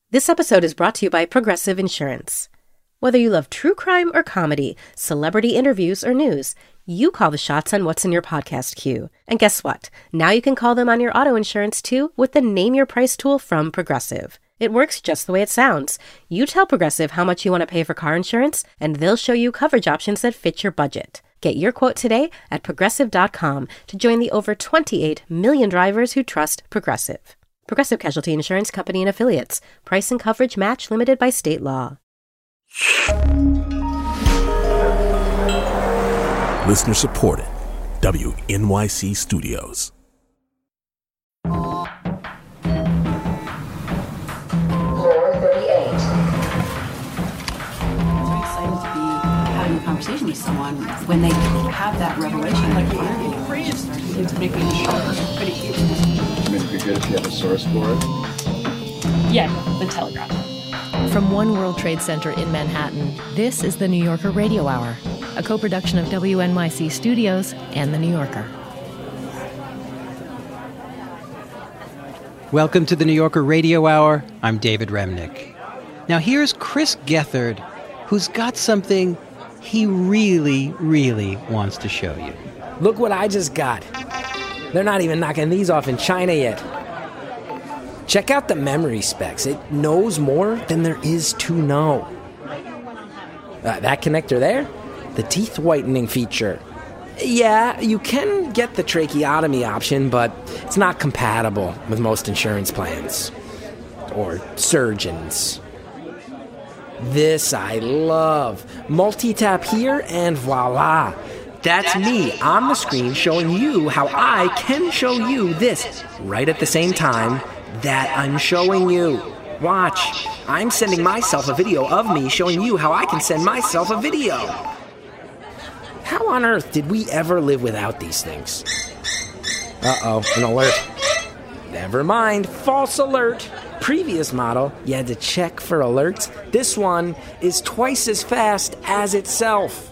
This episode is brought to you by Progressive Insurance. Whether you love true crime or comedy, celebrity interviews or news, you call the shots on what's in your podcast queue. And guess what? Now you can call them on your auto insurance too with the Name Your Price tool from Progressive. It works just the way it sounds. You tell Progressive how much you want to pay for car insurance, and they'll show you coverage options that fit your budget. Get your quote today at Progressive.com to join the over 28 million drivers who trust Progressive. Progressive Casualty Insurance Company and Affiliates. Price and coverage match limited by state law. Listener supported. WNYC Studios. A conversation with someone when they have that revelation, like the interview, it's making it shorter. Pretty cute. I mean, it'd be good if you have a source for it. Yeah, the Telegraph. From One World Trade Center in Manhattan, this is the New Yorker Radio Hour, a co-production of WNYC Studios and The New Yorker. Welcome to the New Yorker Radio Hour. I'm David Remnick. Now here's Chris Gethard, who's got something he really, really wants to show you. Look what I just got. They're not even knocking these off in China yet. Check out the memory specs. It knows more than there is to know. That connector there, the teeth whitening feature. Yeah, you can get the tracheotomy option, but it's not compatible with most insurance plans or surgeons. This I love. Multi-tap here and voila. That's me on the screen showing you how I can show you this right at the same time that I'm showing you. Watch. I'm sending myself a video of me showing you how I can send myself a video. How on earth did we ever live without these things? Uh-oh, an alert. Never mind, false alert. Previous model, you had to check for alerts. This one is twice as fast as itself.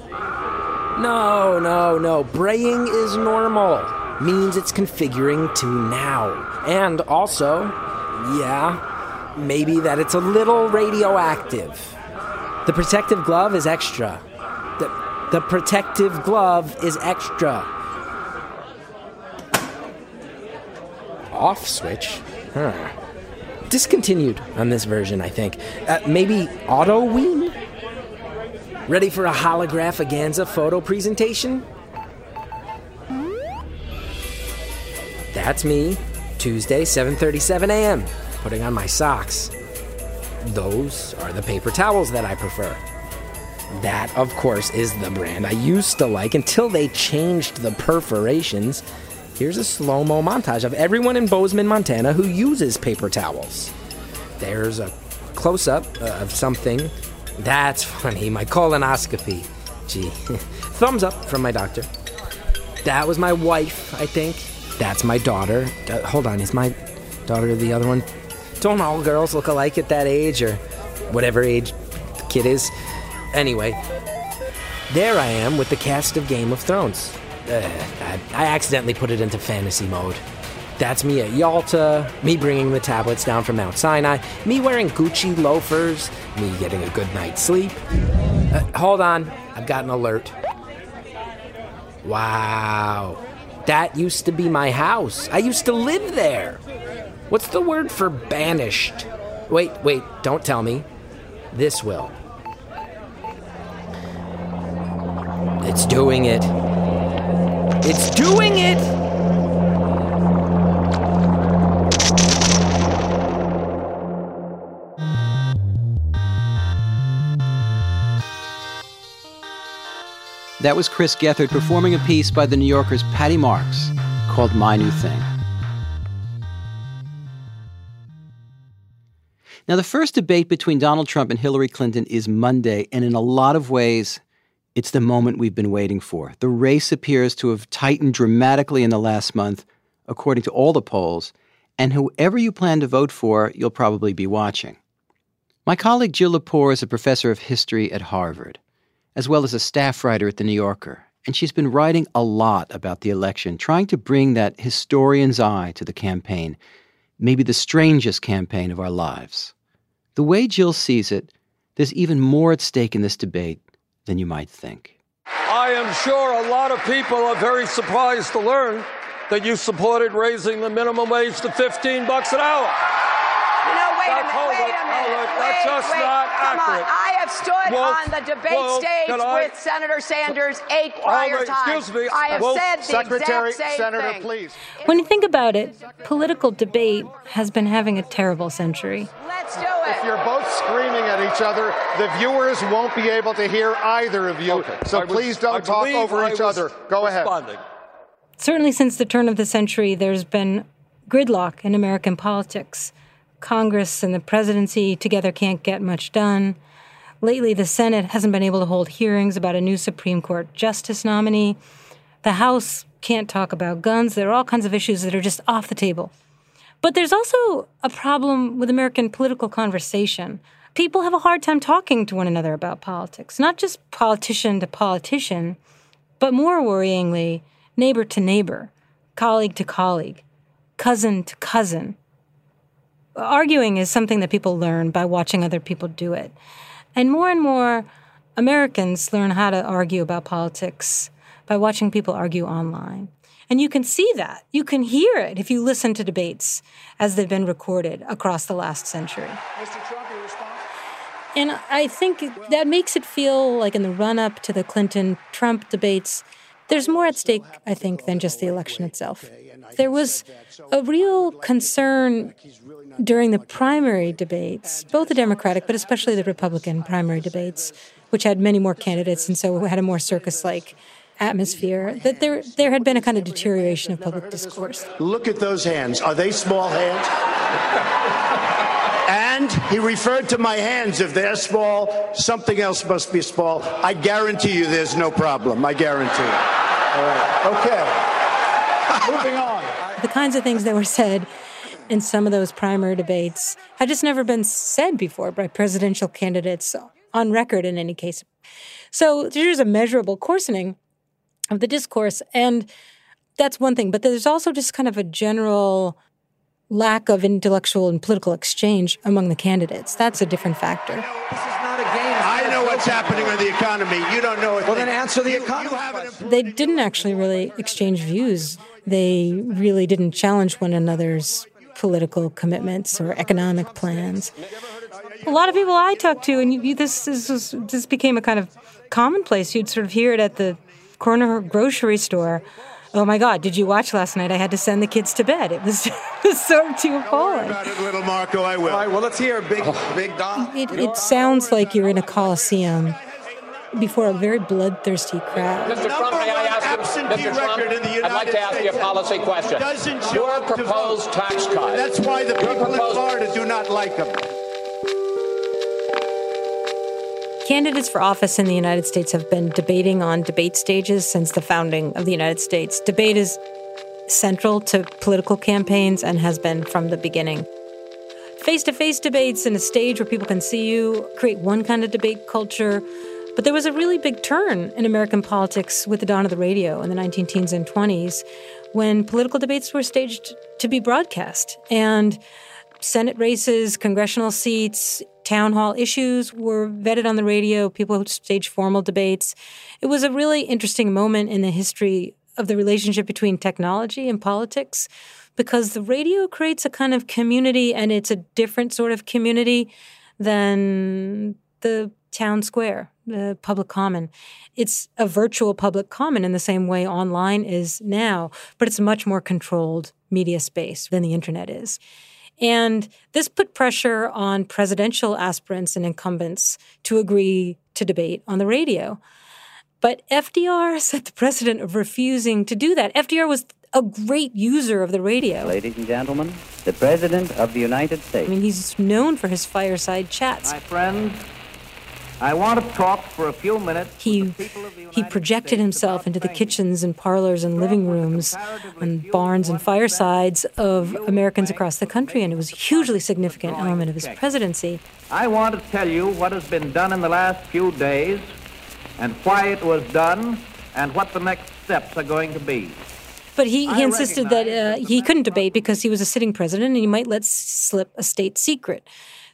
No. Braying is normal. Means it's configuring to now. And also, yeah, maybe that it's a little radioactive. The protective glove is extra. The protective glove is extra. Off switch? Huh. Discontinued on this version, I think. Maybe auto-wean? Ready for a holographaganza photo presentation? That's me, Tuesday, 7:37 a.m., putting on my socks. Those are the paper towels that I prefer. That, of course, is the brand I used to like until they changed the perforations. Here's a slow-mo montage of everyone in Bozeman, Montana who uses paper towels. There's a close-up of something. That's funny, my colonoscopy. Gee, thumbs up from my doctor. That was my wife, I think. That's my daughter. Hold on, is my daughter the other one? Don't all girls look alike at that age, or whatever age the kid is? Anyway, there I am with the cast of Game of Thrones. I accidentally put it into fantasy mode. That's me at Yalta, me bringing the tablets down from Mount Sinai, me wearing Gucci loafers, me getting a good night's sleep. Hold on, I've got an alert. Wow, that used to be my house. I used to live there. What's the word for banished? Wait, don't tell me. This will. It's doing it. It's doing it! That was Chris Gethard performing a piece by the New Yorker's Patty Marks called My New Thing. Now, the first debate between Donald Trump and Hillary Clinton is Monday, and in a lot of ways, it's the moment we've been waiting for. The race appears to have tightened dramatically in the last month, according to all the polls, and whoever you plan to vote for, you'll probably be watching. My colleague Jill Lepore is a professor of history at Harvard, as well as a staff writer at The New Yorker, and she's been writing a lot about the election, trying to bring that historian's eye to the campaign, maybe the strangest campaign of our lives. The way Jill sees it, there's even more at stake in this debate than you might think. I am sure a lot of people are very surprised to learn that you supported raising the minimum wage to $15 an hour. Wait a minute. That's just not accurate. I have stood on the debate stage with Senator Sanders 8 prior times. Excuse me. I have said the Secretary, exact same Senator, thing. please. When you think about it, political debate has been having a terrible century. Let's do it. If you're both screaming at each other, the viewers won't be able to hear either of you. Okay. So please don't talk over each other. Go ahead. Certainly since the turn of the century, there's been gridlock in American politics. Congress and the presidency together can't get much done. Lately, the Senate hasn't been able to hold hearings about a new Supreme Court justice nominee. The House can't talk about guns. There are all kinds of issues that are just off the table. But there's also a problem with American political conversation. People have a hard time talking to one another about politics, not just politician to politician, but more worryingly, neighbor to neighbor, colleague to colleague, cousin to cousin. Arguing is something that people learn by watching other people do it. And more Americans learn how to argue about politics by watching people argue online. And you can see that. You can hear it if you listen to debates as they've been recorded across the last century. Mr. Trump, your response? And I think that makes it feel like in the run-up to the Clinton-Trump debates, there's more at stake, I think, than just the election itself. There was a real concern during the primary debates, both the Democratic, but especially the Republican primary debates, which had many more candidates and so had a more circus-like atmosphere, that there had been a kind of deterioration of public discourse. Look at those hands. Are they small hands? And he referred to my hands. If they're small, something else must be small. I guarantee you there's no problem. I guarantee it. All right. Okay. Moving on. The kinds of things that were said in some of those primary debates had just never been said before by presidential candidates on record in any case. So there's a measurable coarsening of the discourse, and that's one thing. But there's also just kind of a general lack of intellectual and political exchange among the candidates. That's a different factor. This is not a game. I know what's happening on the economy. You don't know it. Well, then answer the economy. They didn't actually really exchange views. They really didn't challenge one another's political commitments or economic plans. A lot of people I talked to, and this became a kind of commonplace. You'd sort of hear it at the corner grocery store. Oh my God, did you watch last night? I had to send the kids to bed. It was sort of too appalling. About it, little Marco, I will. All right, well, let's hear Big Don. It sounds like you're in a coliseum before a very bloodthirsty crowd. Mr. Trump, may I ask you, Mr. Trump, I'd like to ask you a policy question. Your proposed tax cut. That's why the people in Florida do not like them. Candidates for office in the United States have been debating on debate stages since the founding of the United States. Debate is central to political campaigns and has been from the beginning. Face-to-face debates in a stage where people can see you create one kind of debate culture. But there was a really big turn in American politics with the dawn of the radio in the 19-teens and 20s when political debates were staged to be broadcast. And Senate races, congressional seats, town hall issues were vetted on the radio. People staged formal debates. It was a really interesting moment in the history of the relationship between technology and politics because the radio creates a kind of community, and it's a different sort of community than the town square, the public common. It's a virtual public common in the same way online is now, but it's a much more controlled media space than the internet is. And this put pressure on presidential aspirants and incumbents to agree to debate on the radio. But FDR set the precedent of refusing to do that. FDR was a great user of the radio. Ladies and gentlemen, the President of the United States. I mean, he's known for his fireside chats. My friends, I want to talk for a few minutes. He projected himself into the kitchens and parlors and living rooms and barns and firesides of Americans across the country, and it was a hugely significant element of his presidency. I want to tell you what has been done in the last few days and why it was done and what the next steps are going to be. But he insisted that he couldn't debate because he was a sitting president and he might let slip a state secret.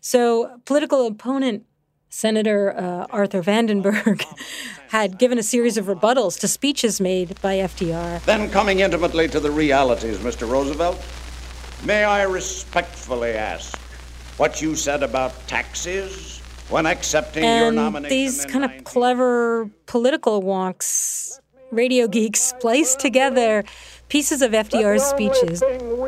So political opponent Senator Arthur Vandenberg had given a series of rebuttals to speeches made by FDR. Then coming intimately to the realities, Mr. Roosevelt, may I respectfully ask what you said about taxes when accepting your nomination? These kind of clever political wonks, radio geeks, spliced together pieces of FDR's speeches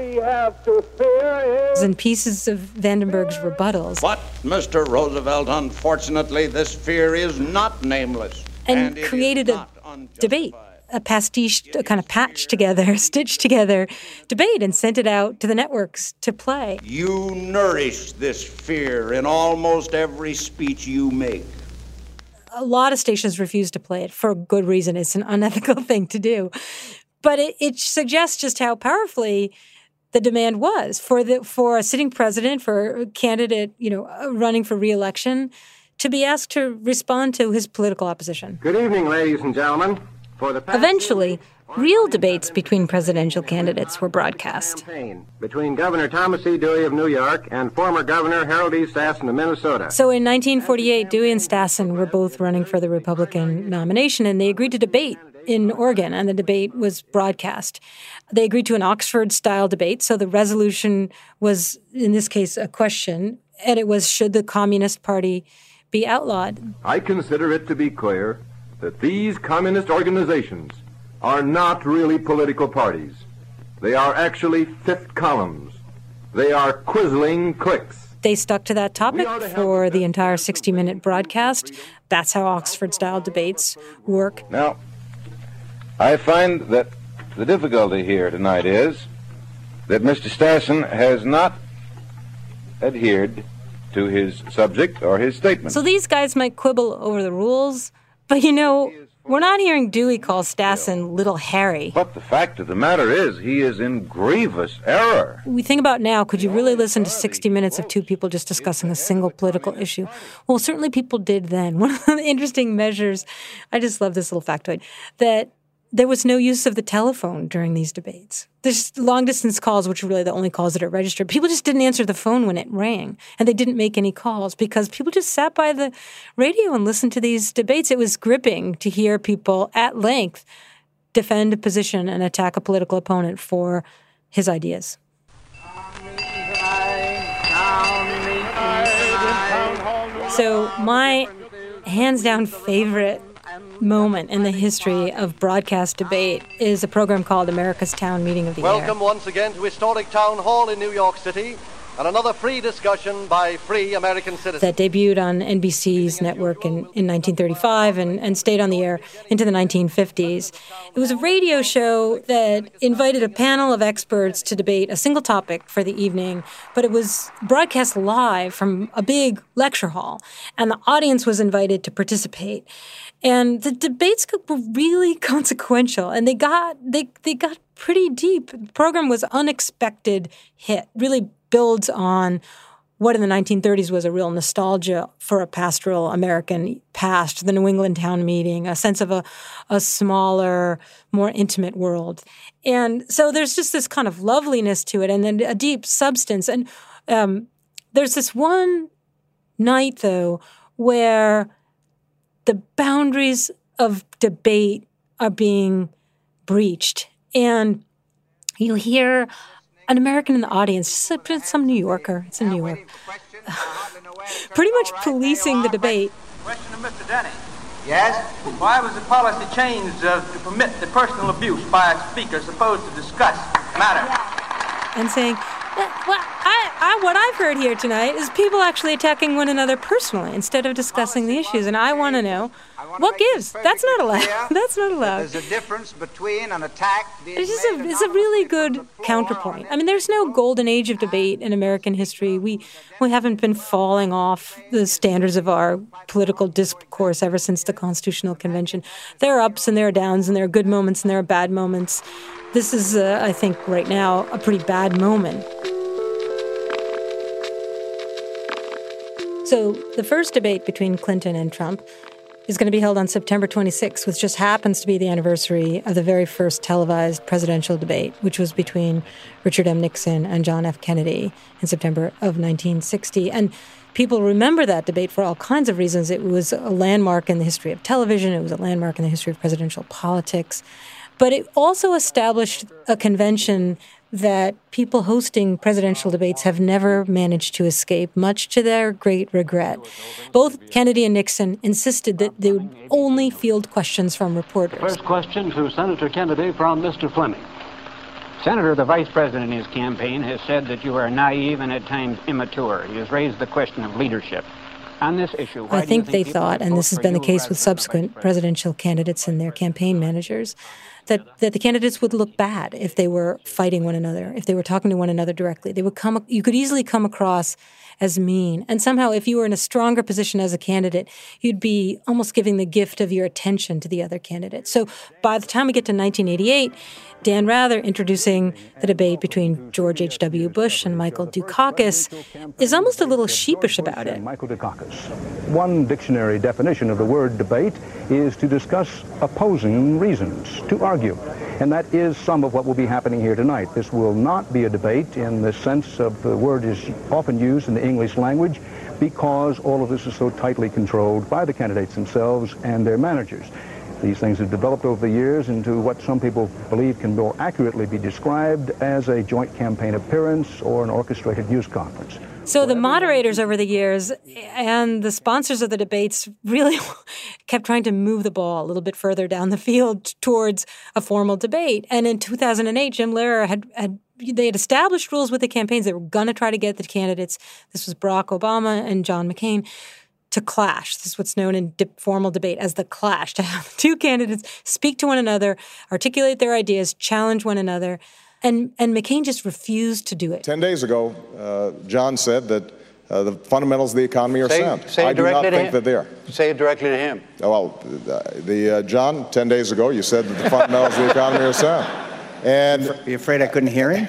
and pieces of Vandenberg's rebuttals. But, Mr. Roosevelt, unfortunately, this fear is not nameless. And created a debate, a pastiche, a kind of patched together, stitched together debate, and sent it out to the networks to play. You nourish this fear in almost every speech you make. A lot of stations refuse to play it for good reason. It's an unethical thing to do. But it suggests just how powerfully the demand was for a sitting president, for a candidate, running for re-election, to be asked to respond to his political opposition. Good evening, ladies and gentlemen. Eventually, real debates between presidential candidates were broadcast. Between Governor Thomas E. Dewey of New York and former Governor Harold E. Stassen of Minnesota. So in 1948, Dewey and Stassen were both running for the Republican nomination, and they agreed to debate in Oregon, and the debate was broadcast. They agreed to an Oxford-style debate, so the resolution was, in this case, a question, and it was, should the Communist Party be outlawed? I consider it to be clear that these communist organizations are not really political parties. They are actually fifth columns. They are quisling cliques. They stuck to that topic for the entire 60-minute broadcast. That's how Oxford-style debates work. Now, I find that the difficulty here tonight is that Mr. Stassen has not adhered to his subject or his statement. So these guys might quibble over the rules, but we're not hearing Dewey call Stassen Little Harry. But the fact of the matter is, he is in grievous error. We think about now, could you really listen to 60 minutes of two people just discussing a single political issue? Well, certainly people did then. One of the interesting measures, I just love this little factoid, that there was no use of the telephone during these debates. There's long-distance calls, which are really the only calls that are registered. People just didn't answer the phone when it rang, and they didn't make any calls because people just sat by the radio and listened to these debates. It was gripping to hear people at length defend a position and attack a political opponent for his ideas. So my hands-down favorite moment in the history of broadcast debate is a program called America's Town Meeting of the Year. Welcome once again to historic Town Hall in New York City and another free discussion by free American citizens. That debuted on NBC's network in 1935 and stayed on the air into the 1950s. It was a radio show that invited a panel of experts to debate a single topic for the evening, but it was broadcast live from a big lecture hall, and the audience was invited to participate. And the debates were really consequential, and they got pretty deep. The program was an unexpected hit, really builds on what in the 1930s was a real nostalgia for a pastoral American past, the New England town meeting, a sense of a smaller, more intimate world. And so there's just this kind of loveliness to it and then a deep substance. And there's this one night, though, where the boundaries of debate are being breached. And you hear an American in the audience, some New Yorker, it's in New York, pretty much policing the debate. Question of Mr. Denny. Yes? Why was the policy changed to permit the personal abuse by a speaker supposed to discuss matter? And saying, what I've heard here tonight is people actually attacking one another personally instead of discussing the issues. And I want to know, what gives? That's not allowed. That's not allowed. There's a difference between an attack being it's a really good counterpoint. I mean, there's no golden age of debate in American history. We haven't been falling off the standards of our political discourse ever since the Constitutional Convention. There are ups and there are downs, and there are good moments and there are bad moments. This is, I think, right now, a pretty bad moment. So the first debate between Clinton and Trump is going to be held on September 26th, which just happens to be the anniversary of the very first televised presidential debate, which was between Richard M. Nixon and John F. Kennedy in September of 1960. And people remember that debate for all kinds of reasons. It was a landmark in the history of television. It was a landmark in the history of presidential politics. But it also established a convention that people hosting presidential debates have never managed to escape, much to their great regret. Both Kennedy and Nixon insisted that they would only field questions from reporters. First question to Senator Kennedy from Mr. Fleming. Senator, the vice president in his campaign has said that you are naive and at times immature. He has raised the question of leadership. On this issue, I think they thought, and this has been the case with subsequent presidential candidates and their campaign managers, that the candidates would look bad if they were fighting one another, if they were talking to one another directly. You could easily come across as mean. And somehow, if you were in a stronger position as a candidate, you'd be almost giving the gift of your attention to the other candidate. So by the time we get to 1988, Dan Rather introducing the debate between George H.W. Bush and Michael Dukakis is almost a little sheepish about it. Michael Dukakis. One dictionary definition of the word debate is to discuss opposing reasons, to argue. And that is some of what will be happening here tonight. This will not be a debate in the sense of the word is often used in the English language because all of this is so tightly controlled by the candidates themselves and their managers. These things have developed over the years into what some people believe can more accurately be described as a joint campaign appearance or an orchestrated news conference. So the moderators over the years and the sponsors of the debates really kept trying to move the ball a little bit further down the field towards a formal debate. And in 2008, Jim Lehrer had established rules with the campaigns. They were going to try to get the candidates, this was Barack Obama and John McCain, to clash. This is what's known in formal debate as the clash, to have two candidates speak to one another, articulate their ideas, challenge one another. And McCain just refused to do it. 10 days ago, John said that the fundamentals of the economy are sound. I do not think that they are. Say it directly to him. Well, John, 10 days ago, you said that the fundamentals of the economy are sound. And are you afraid I couldn't hear him?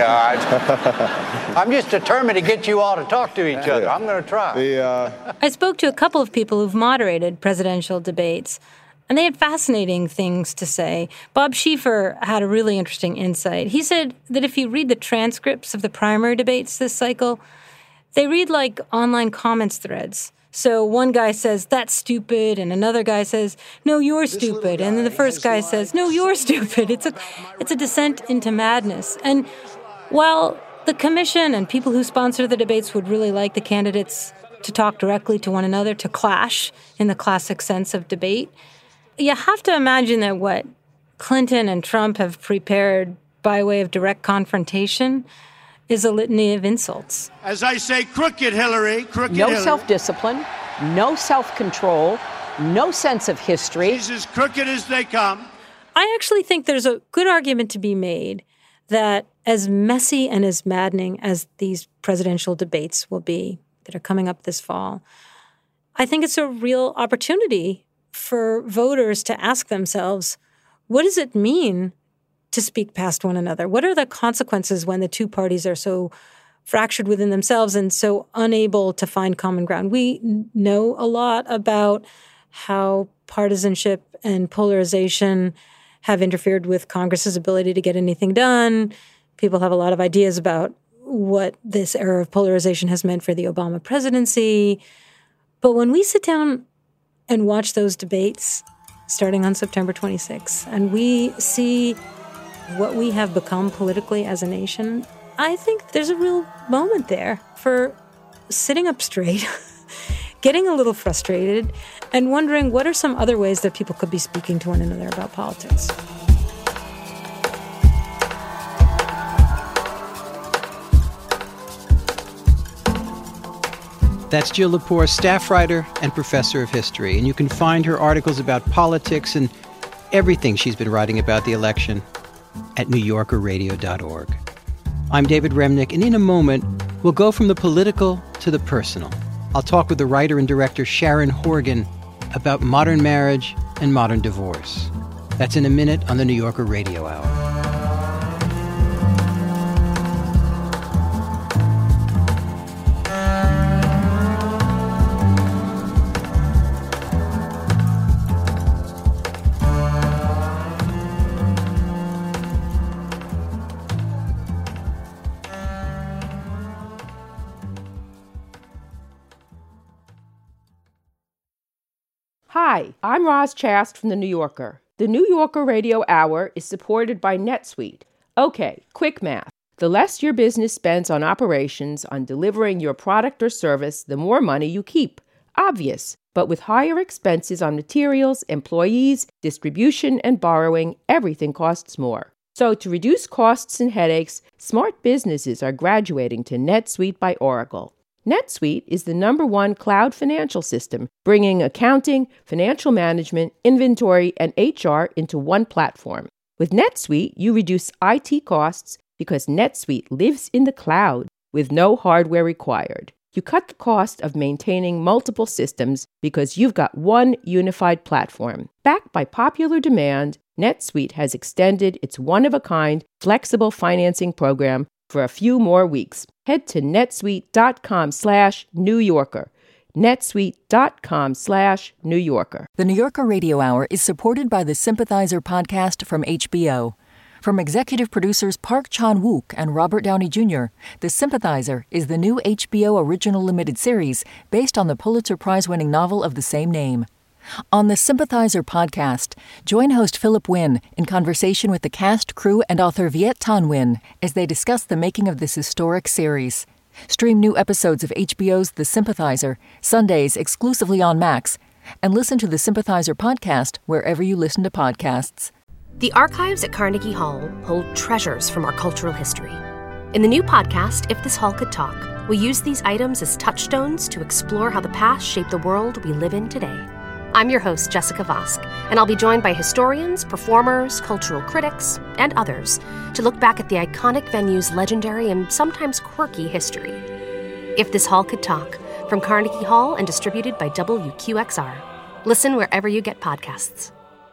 I'm just determined to get you all to talk to each other. I'm going to try. I spoke to a couple of people who've moderated presidential debates, and they had fascinating things to say. Bob Schieffer had a really interesting insight. He said that if you read the transcripts of the primary debates this cycle, they read like online comments threads. So one guy says, that's stupid, and another guy says, no, you're stupid. And then the first guy says, no, you're stupid. It's a descent into madness. And while the commission and people who sponsor the debates would really like the candidates to talk directly to one another, to clash in the classic sense of debate, you have to imagine that what Clinton and Trump have prepared by way of direct confrontation is a litany of insults. As I say, crooked Hillary, crooked No Hillary. self-discipline, no self-control, no sense of history. She's as crooked as they come. I actually think there's a good argument to be made that as messy and as maddening as these presidential debates will be that are coming up this fall, I think it's a real opportunity for voters to ask themselves, what does it mean to speak past one another? What are the consequences when the two parties are so fractured within themselves and so unable to find common ground? We know a lot about how partisanship and polarization have interfered with Congress's ability to get anything done. People have a lot of ideas about what this era of polarization has meant for the Obama presidency. But when we sit down and watch those debates starting on September 26th, and we see what we have become politically as a nation, I think there's a real moment there for sitting up straight, getting a little frustrated, and wondering what are some other ways that people could be speaking to one another about politics. That's Jill Lepore, staff writer and professor of history. And you can find her articles about politics and everything she's been writing about the election at NewYorkerRadio.org. I'm David Remnick, and in a moment, we'll go from the political to the personal. I'll talk with the writer and director Sharon Horgan about modern marriage and modern divorce. That's in a minute on the New Yorker Radio Hour. Hi, I'm Roz Chast from The New Yorker. The New Yorker Radio Hour is supported by NetSuite. Okay, quick math. The less your business spends on operations, on delivering your product or service, the more money you keep. Obvious. But with higher expenses on materials, employees, distribution, and borrowing, everything costs more. So to reduce costs and headaches, smart businesses are graduating to NetSuite by Oracle. NetSuite is the #1 cloud financial system, bringing accounting, financial management, inventory, and HR into one platform. With NetSuite, you reduce IT costs because NetSuite lives in the cloud with no hardware required. You cut the cost of maintaining multiple systems because you've got one unified platform. Backed by popular demand, NetSuite has extended its one-of-a-kind flexible financing program for a few more weeks. Head to netsuite.com/New Yorker. netsuite.com/New Yorker. The New Yorker Radio Hour is supported by the Sympathizer podcast from HBO. From executive producers Park Chan-wook and Robert Downey Jr., The Sympathizer is the new HBO original limited series based on the Pulitzer Prize-winning novel of the same name. On the Sympathizer podcast, join host Philip Wynn in conversation with the cast, crew, and author Viet Thanh Nguyen as they discuss the making of this historic series. Stream new episodes of HBO's The Sympathizer, Sundays exclusively on Max, and listen to the Sympathizer podcast wherever you listen to podcasts. The archives at Carnegie Hall hold treasures from our cultural history. In the new podcast, If This Hall Could Talk, we use these items as touchstones to explore how the past shaped the world we live in today. I'm your host, Jessica Vosk, and I'll be joined by historians, performers, cultural critics, and others to look back at the iconic venue's legendary and sometimes quirky history. If This Hall Could Talk, from Carnegie Hall and distributed by WQXR. Listen wherever you get podcasts.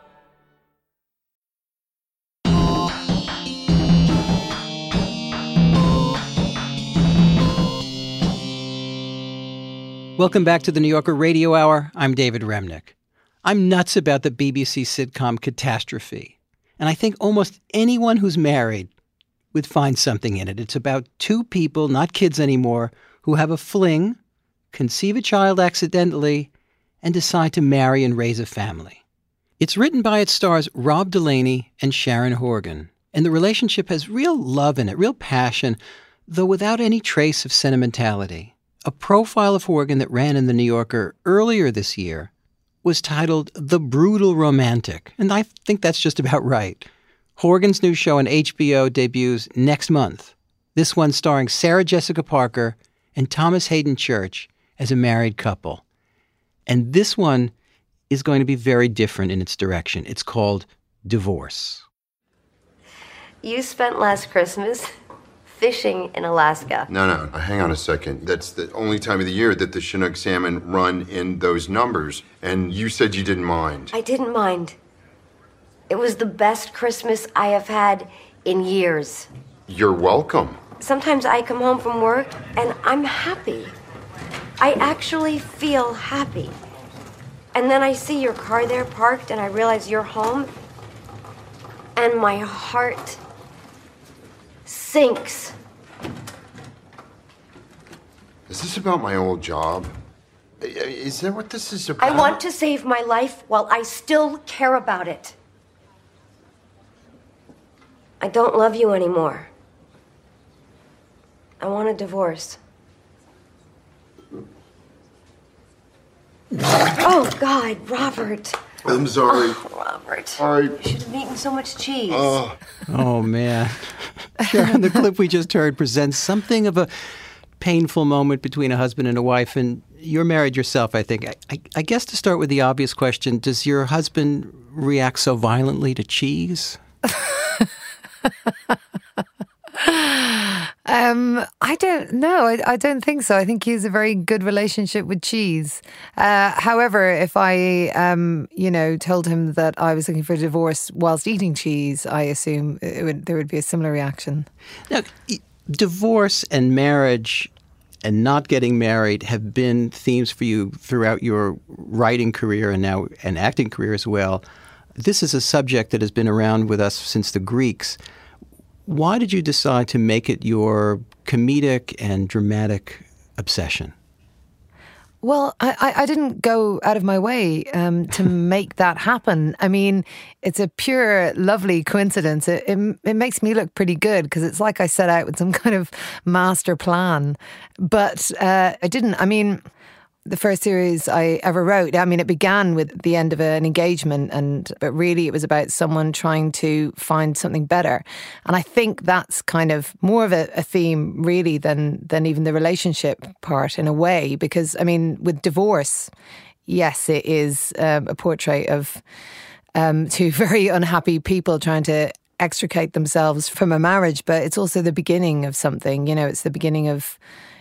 Welcome back to the New Yorker Radio Hour. I'm David Remnick. I'm nuts about the BBC sitcom Catastrophe, and I think almost anyone who's married would find something in it. It's about two people, not kids anymore, who have a fling, conceive a child accidentally, and decide to marry and raise a family. It's written by its stars Rob Delaney and Sharon Horgan, and the relationship has real love in it, real passion, though without any trace of sentimentality. A profile of Horgan that ran in The New Yorker earlier this year was titled The Brutal Romantic, and I think that's just about right. Horgan's new show on HBO debuts next month, this one starring Sarah Jessica Parker and Thomas Hayden Church as a married couple. And this one is going to be very different in its direction. It's called Divorce. You spent last Christmas fishing in Alaska. No, hang on a second. That's the only time of the year that the Chinook salmon run in those numbers, and you said you didn't mind. I didn't mind. It was the best Christmas I have had in years. You're welcome. Sometimes I come home from work and I'm happy. I actually feel happy. And then I see your car there parked and I realize you're home, and my heart sinks. Is this about my old job? Is that what this is about? I want to save my life while I still care about it. I don't love you anymore. I want a divorce. Oh, God, Robert. I'm sorry. Oh, Robert. All right. You should have eaten so much cheese. Oh, man. Sharon, the clip we just heard presents something of a painful moment between a husband and a wife, and you're married yourself, I think. I guess to start with the obvious question, does your husband react so violently to cheese? I don't know. I don't think so. I think he has a very good relationship with cheese. However, if I, told him that I was looking for a divorce whilst eating cheese, I assume there would be a similar reaction. Now, divorce and marriage and not getting married have been themes for you throughout your writing career and now an acting career as well. This is a subject that has been around with us since the Greeks. Why did you decide to make it your comedic and dramatic obsession? Well, I didn't go out of my way to make that happen. I mean, it's a pure, lovely coincidence. It makes me look pretty good because it's like I set out with some kind of master plan. But I didn't. I mean, the first series I ever wrote, I mean, it began with the end of an engagement, but really it was about someone trying to find something better. And I think that's kind of more of a theme really than even the relationship part in a way, because, I mean, with divorce, yes, it is a portrait of two very unhappy people trying to extricate themselves from a marriage, but it's also the beginning of something, it's the beginning of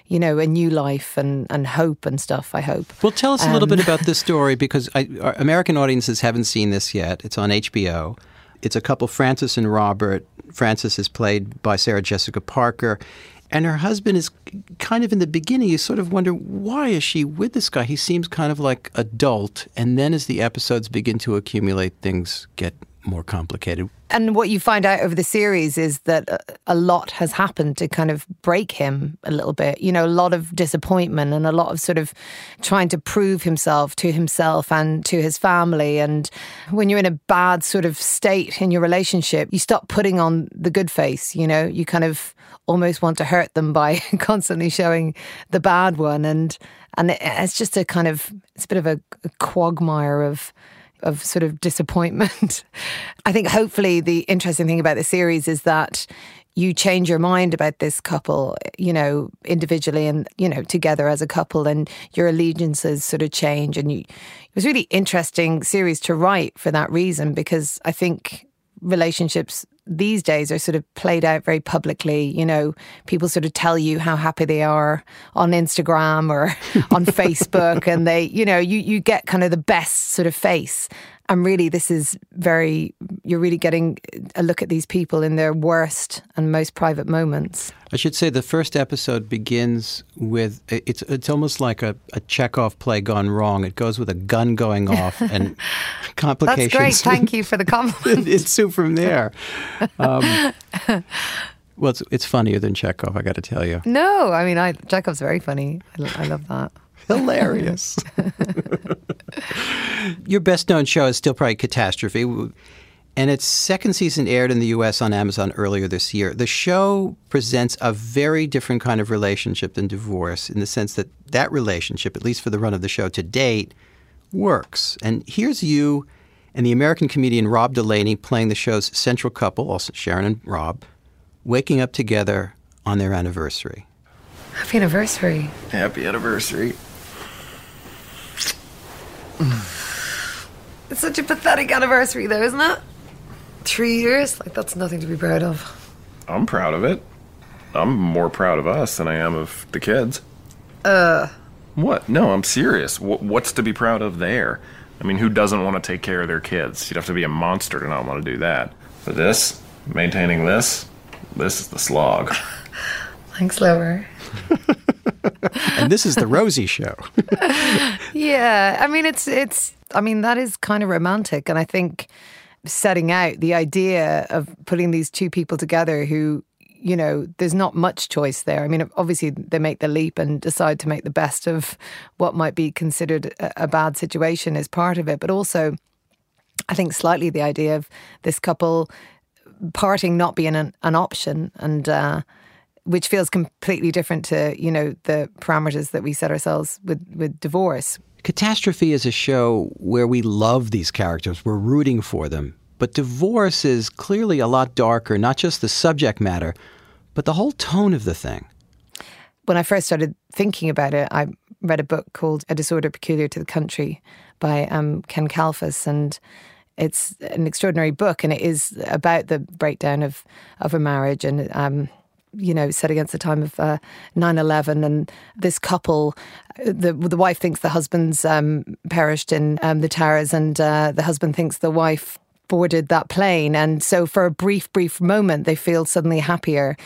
a new life and hope and stuff, I hope. Well, tell us a little bit about this story, because our American audiences haven't seen this yet. It's on HBO. It's a couple, Frances and Robert. Frances is played by Sarah Jessica Parker. And her husband is kind of, in the beginning, you sort of wonder, why is she with this guy? He seems kind of like adult. And then as the episodes begin to accumulate, things get more complicated. And what you find out over the series is that a lot has happened to kind of break him a little bit. A lot of disappointment and a lot of sort of trying to prove himself to himself and to his family. And when you're in a bad sort of state in your relationship, you stop putting on the good face, you kind of almost want to hurt them by constantly showing the bad one. And it's just it's a bit of a quagmire of sort of disappointment. I think hopefully the interesting thing about the series is that you change your mind about this couple, individually and, together as a couple, and your allegiances sort of change. And it was a really interesting series to write for that reason, because I think relationships these days are sort of played out very publicly. People sort of tell you how happy they are on Instagram or on Facebook, and they, you get kind of the best sort of face. And really, you're really getting a look at these people in their worst and most private moments. I should say the first episode begins with, it's almost like a Chekhov play gone wrong. It goes with a gun going off and complications. That's great. Thank you for the compliment. It's from there. Well, it's funnier than Chekhov, I got to tell you. No, I mean, Chekhov's very funny. I love that. Hilarious. Your best-known show is still probably Catastrophe, and its second season aired in the U.S. on Amazon earlier this year. The show presents a very different kind of relationship than divorce, in the sense that that relationship, at least for the run of the show to date, works. And here's you and the American comedian Rob Delaney playing the show's central couple, also Sharon and Rob, waking up together on their anniversary. Happy anniversary. Happy anniversary. It's such a pathetic anniversary, though, isn't it? 3 years? That's nothing to be proud of. I'm proud of it. I'm more proud of us than I am of the kids. What? No, I'm serious. What's to be proud of there? I mean, who doesn't want to take care of their kids? You'd have to be a monster to not want to do that. But maintaining this is the slog. Thanks, Lover. And this is the Rosie Show. Yeah, I mean, that is kind of romantic. And I think setting out the idea of putting these two people together who, there's not much choice there. I mean, obviously they make the leap and decide to make the best of what might be considered a bad situation is part of it. But also, I think slightly the idea of this couple parting not being an option, and which feels completely different to, the parameters that we set ourselves with divorce. Catastrophe is a show where we love these characters. We're rooting for them. But divorce is clearly a lot darker, not just the subject matter, but the whole tone of the thing. When I first started thinking about it, I read a book called A Disorder Peculiar to the Country by Ken Kalfus, and it's an extraordinary book, and it is about the breakdown of a marriage, and set against the time of 9/11, and this couple, the wife thinks the husband's perished in the towers, and the husband thinks the wife boarded that plane, and so for a brief moment they feel suddenly happier,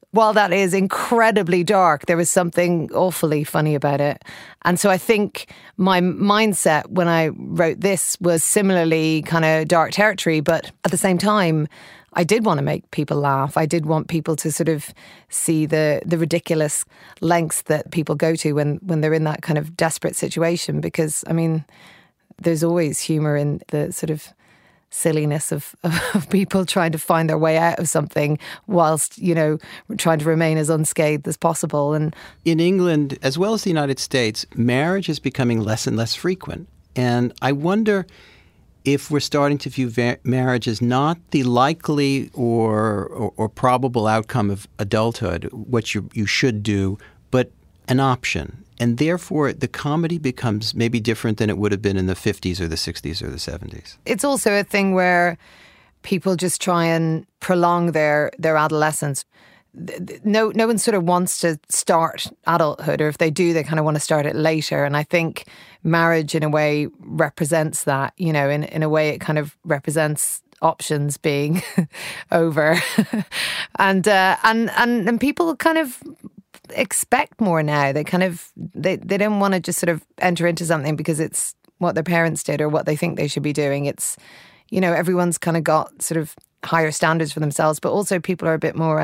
while that is incredibly dark, there was something awfully funny about it. And so I think my mindset when I wrote this was similarly kind of dark territory, but at the same time, I did want to make people laugh. I did want people to sort of see the ridiculous lengths that people go to when they're in that kind of desperate situation. Because, I mean, there's always humour in the sort of silliness of people trying to find their way out of something whilst, you know, trying to remain as unscathed as possible. And in England, as well as the United States, marriage is becoming less and less frequent. And I wonder if we're starting to view marriage as not the likely or probable outcome of adulthood, what you should do, but an option. And therefore, the comedy becomes maybe different than it would have been in the 50s or the 60s or the 70s. It's also a thing where people just try and prolong their adolescence. No one sort of wants to start adulthood, or if they do, they kind of want to start it later. And I think marriage, in a way, represents that. You know, in a way, it kind of represents options being over, and people kind of expect more now. They kind of they don't want to just sort of enter into something because it's what their parents did or what they think they should be doing. It's, you know, everyone's kind of got sort of higher standards for themselves, but also people are a bit more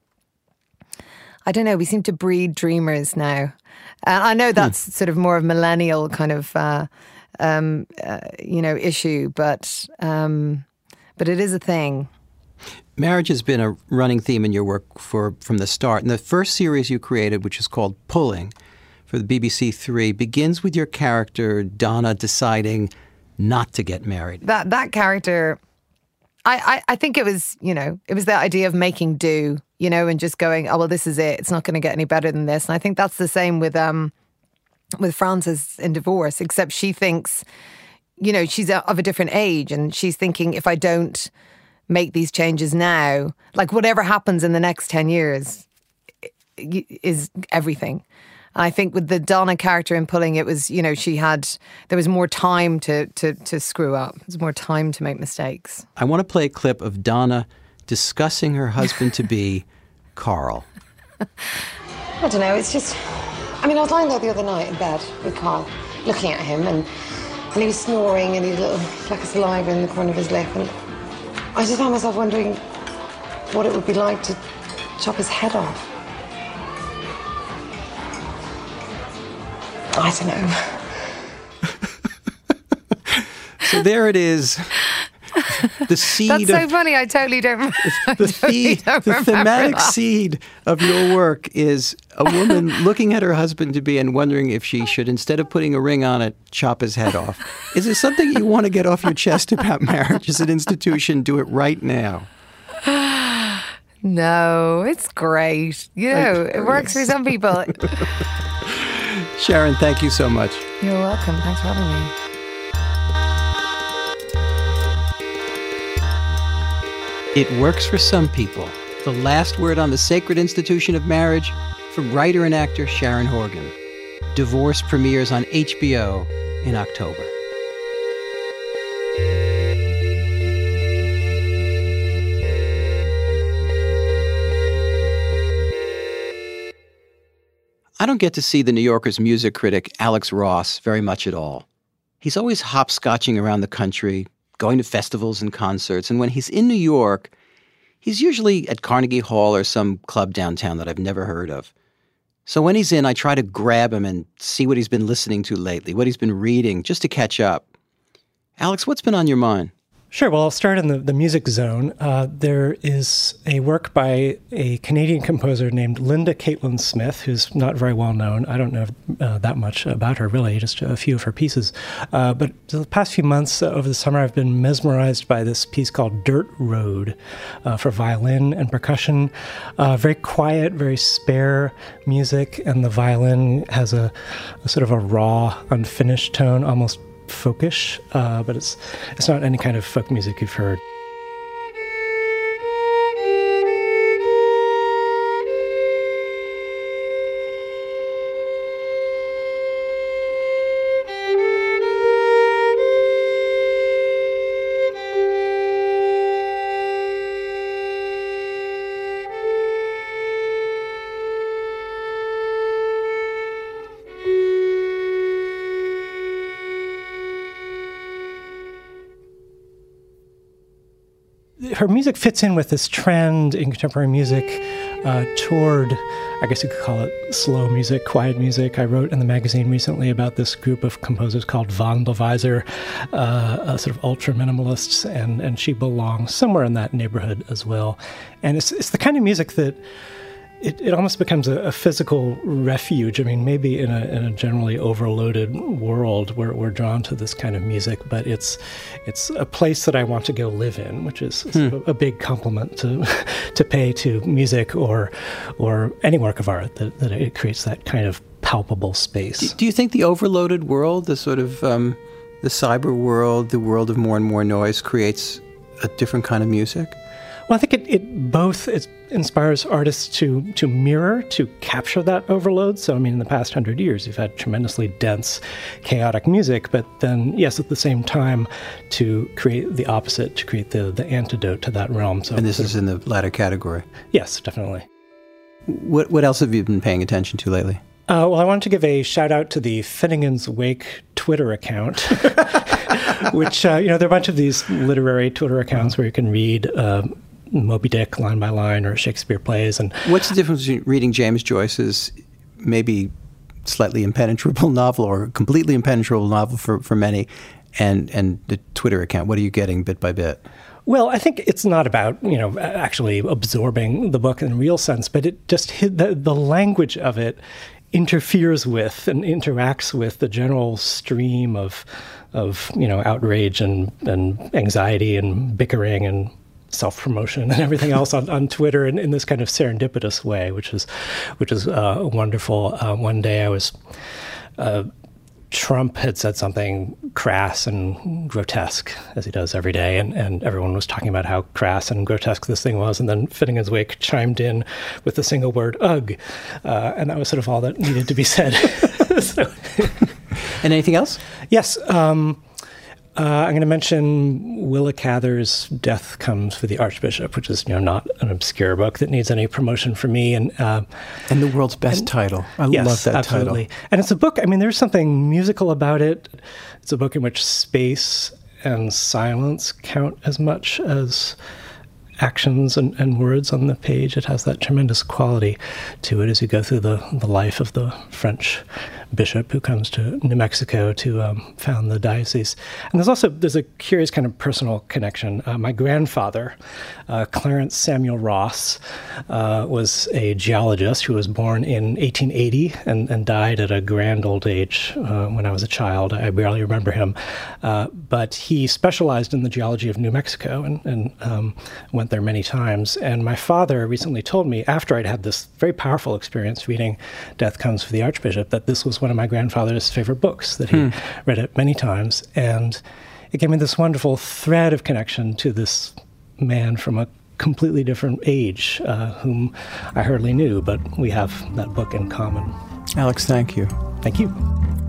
I don't know, we seem to breed dreamers now. I know that's sort of more of millennial kind of you know, issue, but it is a thing. Marriage has been a running theme in your work from the start. And the first series you created, which is called Pulling for the BBC Three, begins with your character, Donna, deciding not to get married. That character, I think it was, you know, it was the idea of making do, you know, and just going, oh, well, this is it. It's not going to get any better than this. And I think that's the same with Frances in Divorce, except she thinks, you know, she's of a different age and she's thinking, if I don't make these changes now, like whatever happens in the next 10 years is everything. And I think with the Donna character in Pulling, it was, you know, there was more time to screw up. There was more time to make mistakes. I want to play a clip of Donna discussing her husband-to-be, Carl. I don't know, it's just, I mean, I was lying there the other night in bed with Carl, looking at him, and he was snoring, and he had a little fleck of saliva in the corner of his lip, and I just found myself wondering what it would be like to chop his head off. I don't know. So there it is. The seed. That's so funny. I totally don't. The thematic that. seed of your work is a woman looking at her husband-to-be and wondering if she should, instead of putting a ring on it, chop his head off. Is there something you want to get off your chest about marriage as an institution? Do it right now. No, it's great. You know, it works for some people. Sharon, thank you so much. You're welcome. Thanks for having me. It works for some people. The last word on the sacred institution of marriage from writer and actor Sharon Horgan. Divorce premieres on HBO in October. I don't get to see the New Yorker's music critic Alex Ross very much at all. He's always hopscotching around the country, going to festivals and concerts, and when he's in New York, he's usually at Carnegie Hall or some club downtown that I've never heard of. So when he's in, I try to grab him and see what he's been listening to lately, what he's been reading, just to catch up. Alex, what's been on your mind? Sure. Well, I'll start in the music zone. There is a work by a Canadian composer named Linda Caitlin Smith, who's not very well known. I don't know that much about her, really, just a few of her pieces. But the past few months, over the summer, I've been mesmerized by this piece called Dirt Road for violin and percussion. Very quiet, very spare music, and the violin has a sort of a raw, unfinished tone, almost folkish, but it's not any kind of folk music you've heard. her music fits in with this trend in contemporary music toward, I guess you could call it slow music, quiet music. I wrote in the magazine recently about this group of composers called Wandelweiser, sort of ultra-minimalists, and she belongs somewhere in that neighborhood as well. And it's the kind of music that it almost becomes a physical refuge. I mean, maybe in a generally overloaded world, we're drawn to this kind of music, but it's a place that I want to go live in, which is sort of a big compliment to pay to music or any work of art, that it creates that kind of palpable space. Do you think the overloaded world, the sort of the cyber world, the world of more and more noise, creates a different kind of music? Well, I think it both inspires artists to mirror, to capture that overload. So, I mean, in the past 100 years, you've had tremendously dense, chaotic music, but then, yes, at the same time, to create the opposite, to create the antidote to that realm. So, and this is in the latter category? Yes, definitely. What else have you been paying attention to lately? Well, I wanted to give a shout out to the Finnegan's Wake Twitter account, which, there are a bunch of these literary Twitter accounts where you can read Moby Dick line by line or Shakespeare plays. And what's the difference between reading James Joyce's maybe slightly impenetrable novel or completely impenetrable novel for many and the Twitter account? What are you getting bit by bit? Well, I think it's not about, actually absorbing the book in a real sense, but it just the language of it interferes with and interacts with the general stream of outrage and anxiety and bickering and self-promotion and everything else on Twitter in this kind of serendipitous way, which is wonderful. One day I was Trump had said something crass and grotesque, as he does every day, and everyone was talking about how crass and grotesque this thing was, and then Finnegan's Wake chimed in with the single word, ugh, and that was sort of all that needed to be said. And anything else? Yes. I'm going to mention Willa Cather's Death Comes for the Archbishop, which is not an obscure book that needs any promotion from me. And the world's best title. I love that absolutely. title. And it's a book, there's something musical about it. It's a book in which space and silence count as much as actions and words on the page. It has that tremendous quality to it as you go through the life of the French bishop who comes to New Mexico to found the diocese. And there's a curious kind of personal connection. My grandfather, Clarence Samuel Ross, was a geologist who was born in 1880 and died at a grand old age when I was a child. I barely remember him. But he specialized in the geology of New Mexico and went there many times. And my father recently told me, after I'd had this very powerful experience reading Death Comes for the Archbishop, that this was one of my grandfather's favorite books, that he read it many times. And it gave me this wonderful thread of connection to this man from a completely different age, whom I hardly knew, but we have that book in common. Alex, thank you. Thank you.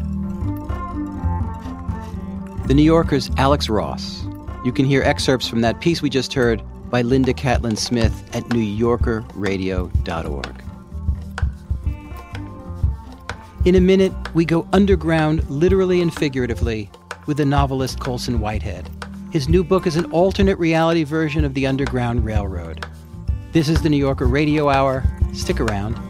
The New Yorker's Alex Ross. You can hear excerpts from that piece we just heard by Linda Catlin Smith at newyorkerradio.org. In a minute, we go underground, literally and figuratively, with the novelist Colson Whitehead. His new book is an alternate reality version of the Underground Railroad. This is the New Yorker Radio Hour. Stick around.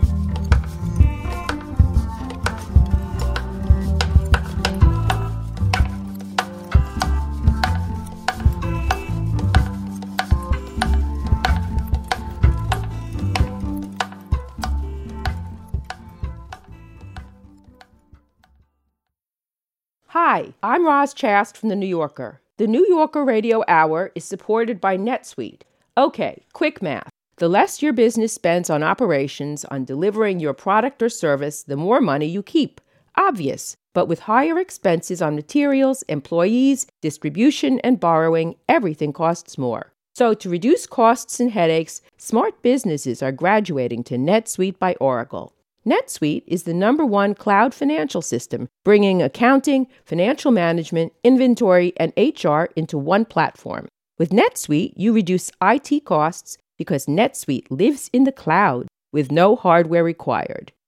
Hi, I'm Roz Chast from The New Yorker. The New Yorker Radio Hour is supported by NetSuite. Okay, quick math. The less your business spends on operations, on delivering your product or service, the more money you keep. Obvious. But with higher expenses on materials, employees, distribution, and borrowing, everything costs more. So to reduce costs and headaches, smart businesses are graduating to NetSuite by Oracle. NetSuite is the #1 cloud financial system, bringing accounting, financial management, inventory, and HR into one platform. With NetSuite, you reduce IT costs because NetSuite lives in the cloud with no hardware required.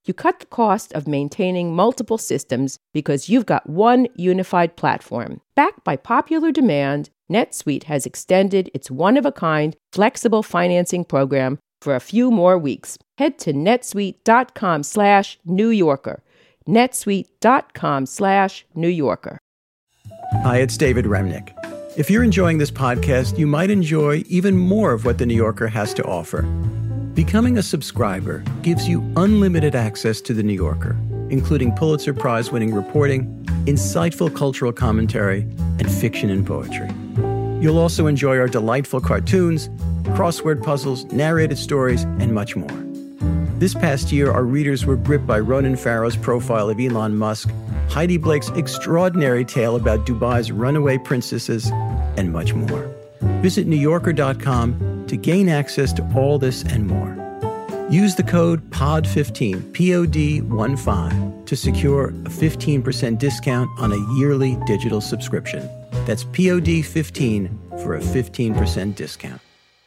You cut the cost of maintaining multiple systems because you've got one unified platform. Backed by popular demand, NetSuite has extended its one-of-a-kind flexible financing program for a few more weeks. Head to netsuite.com/New Yorker. netsuite.com/New Yorker. Hi, it's David Remnick. If you're enjoying this podcast, you might enjoy even more of what The New Yorker has to offer. Becoming a subscriber gives you unlimited access to The New Yorker, including Pulitzer Prize-winning reporting, insightful cultural commentary, and fiction and poetry. You'll also enjoy our delightful cartoons, crossword puzzles, narrated stories, and much more. This past year, our readers were gripped by Ronan Farrow's profile of Elon Musk, Heidi Blake's extraordinary tale about Dubai's runaway princesses, and much more. Visit NewYorker.com to gain access to all this and more. Use the code POD15, POD15, to secure a 15% discount on a yearly digital subscription. That's POD15 for a 15% discount.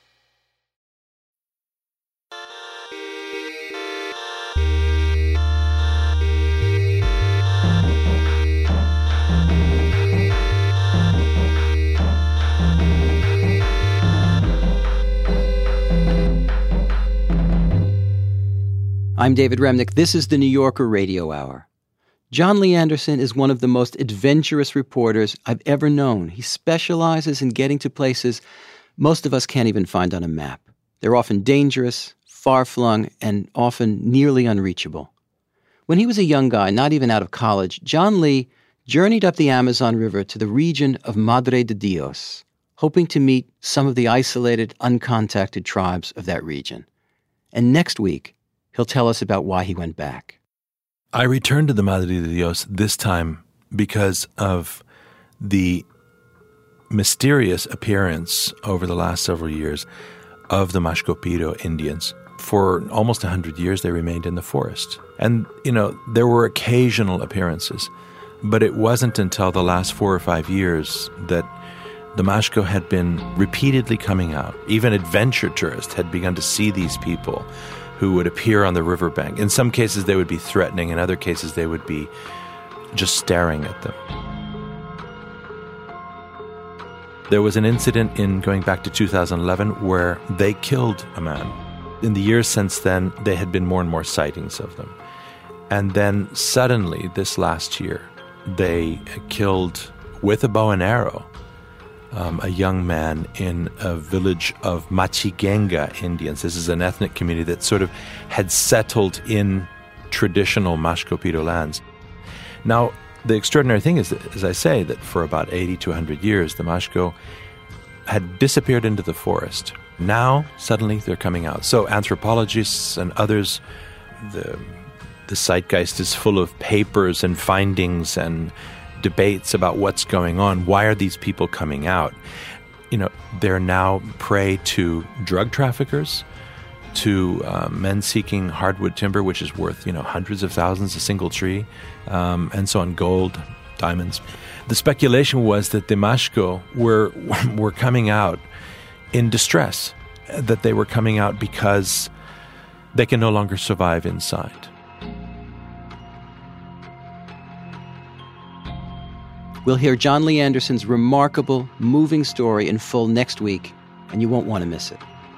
I'm David Remnick. This is the New Yorker Radio Hour. John Lee Anderson is one of the most adventurous reporters I've ever known. He specializes in getting to places most of us can't even find on a map. They're often dangerous, far-flung, and often nearly unreachable. When he was a young guy, not even out of college, John Lee journeyed up the Amazon River to the region of Madre de Dios, hoping to meet some of the isolated, uncontacted tribes of that region. And next week, he'll tell us about why he went back. I returned to the Madre de Dios this time because of the mysterious appearance over the last several years of the Mashco-Piro Indians. For almost 100 years, they remained in the forest. And, there were occasional appearances, but it wasn't until the last 4 or 5 years that the Mashco had been repeatedly coming out. Even adventure tourists had begun to see these people who would appear on the riverbank. In some cases, they would be threatening. In other cases, they would be just staring at them. There was an incident in going back to 2011 where they killed a man. In the years since then, there had been more and more sightings of them. And then suddenly, this last year, they killed, with a bow and arrow, a young man in a village of Machigenga Indians. This is an ethnic community that sort of had settled in traditional Mashco-Piro lands. Now, the extraordinary thing is that, as I say, that for about 80 to 100 years, the Mashco had disappeared into the forest. Now, suddenly, they're coming out. So anthropologists and others, the zeitgeist is full of papers and findings and debates about what's going on. Why are these people coming out? They're now prey to drug traffickers, to men seeking hardwood timber, which is worth, hundreds of thousands a single tree, and so on, gold, diamonds. The speculation was that the Mashco were coming out in distress, that they were coming out because they can no longer survive inside. We'll hear John Lee Anderson's remarkable, moving story in full next week, and you won't want to miss it.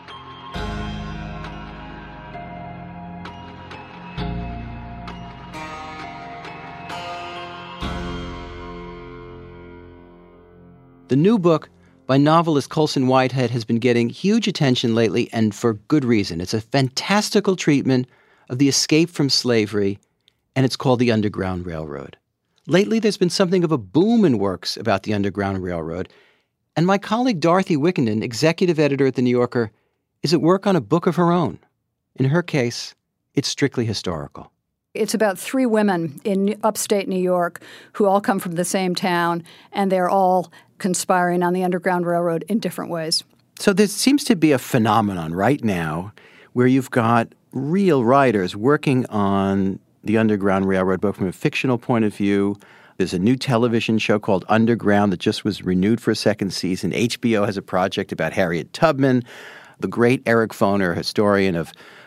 The new book by novelist Colson Whitehead has been getting huge attention lately, and for good reason. It's a fantastical treatment of the escape from slavery, and it's called The Underground Railroad. Lately, there's been something of a boom in works about the Underground Railroad, and my colleague Dorothy Wickenden, executive editor at The New Yorker, is at work on a book of her own. In her case, it's strictly historical. It's about 3 women in upstate New York who all come from the same town, and they're all conspiring on the Underground Railroad in different ways. So there seems to be a phenomenon right now where you've got real writers working on the Underground Railroad book from a fictional point of view. There's a new television show called Underground that just was renewed for a second season. HBO has a project about Harriet Tubman. The great Eric Foner, historian of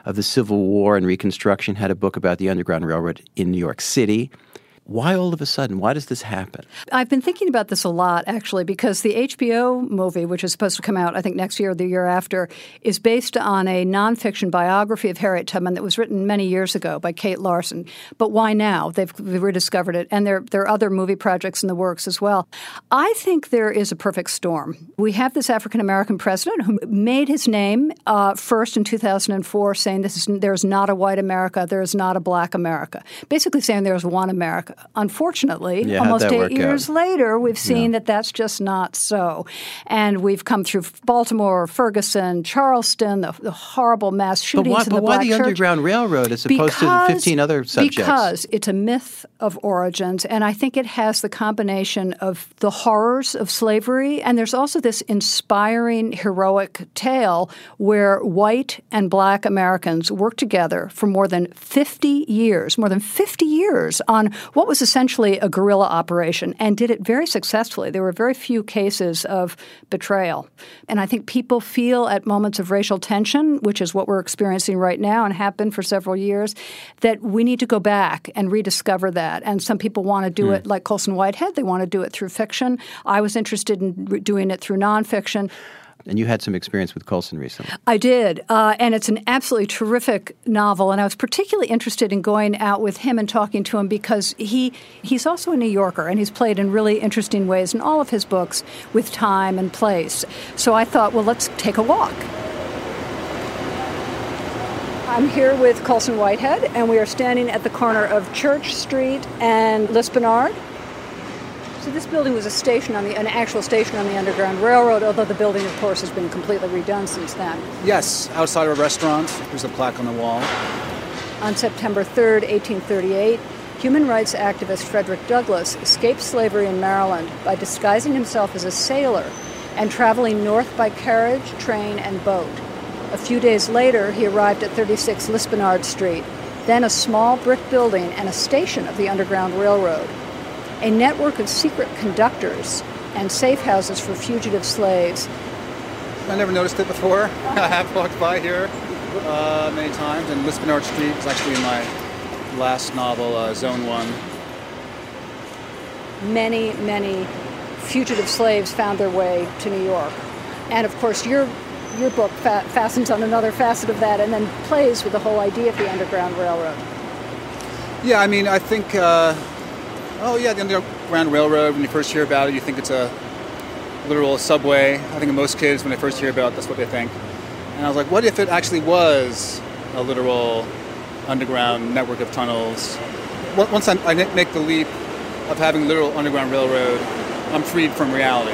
of the Civil War and Reconstruction, had a book about the Underground Railroad in New York City. Why all of a sudden? Why does this happen? I've been thinking about this a lot, actually, because the HBO movie, which is supposed to come out, I think, next year or the year after, is based on a nonfiction biography of Harriet Tubman that was written many years ago by Kate Larson. But why now? They've rediscovered it. And there are other movie projects in the works as well. I think there is a perfect storm. We have this African-American president who made his name first in 2004 saying there's not a white America, there is not a black America. Basically saying there's one America. Unfortunately, almost 8 years later, we've seen that that's just not so. And we've come through Baltimore, Ferguson, Charleston, the horrible mass shootings in the black church. But why the Underground Railroad as opposed to the 15 other subjects? Because it's a myth of origins, and I think it has the combination of the horrors of slavery, and there's also this inspiring, heroic tale where white and black Americans worked together for more than 50 years on what was essentially a guerrilla operation, and did it very successfully. There were very few cases of betrayal. And I think people feel at moments of racial tension, which is what we're experiencing right now and have been for several years, that we need to go back and rediscover that. And some people want to do it like Colson Whitehead. They want to do it through fiction. I was interested in doing it through nonfiction. And you had some experience with Colson recently. I did, and it's an absolutely terrific novel. And I was particularly interested in going out with him and talking to him because he's also a New Yorker, and he's played in really interesting ways in all of his books with time and place. So I thought, well, let's take a walk. I'm here with Colson Whitehead, and we are standing at the corner of Church Street and Lispenard. So this building was an actual station on the Underground Railroad, although the building, of course, has been completely redone since then. Yes, outside of a restaurant. There's a plaque on the wall. On September 3rd, 1838, human rights activist Frederick Douglass escaped slavery in Maryland by disguising himself as a sailor and traveling north by carriage, train, and boat. A few days later, he arrived at 36 Lispenard Street, then a small brick building and a station of the Underground Railroad. A network of secret conductors and safe houses for fugitive slaves. I never noticed it before. I have walked by here many times, and Lispenard Street is actually in my last novel, Zone 1. Many, many fugitive slaves found their way to New York. And of course, your book fastens on another facet of that and then plays with the whole idea of the Underground Railroad. Yeah, I mean, I think... the Underground Railroad, when you first hear about it, you think it's a literal subway. I think most kids, when they first hear about it, that's what they think. And I was like, what if it actually was a literal underground network of tunnels? Once I make the leap of having a literal Underground Railroad, I'm freed from reality.